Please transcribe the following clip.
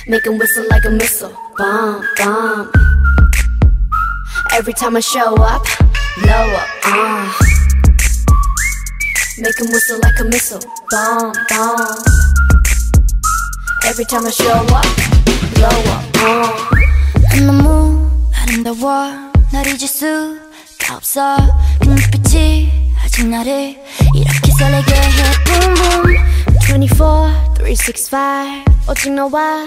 Make him whistle like a missile. Bomb, bomb. Every time I show up, blow up, Make him whistle like a missile. Bomb, bomb. Every time I show up, blow up, 난 너무 아름다워 날 잊을 수가 없어 그 눈빛이 아직 나를 이렇게 설레게 해 Boom boom 24, 365 오직 너와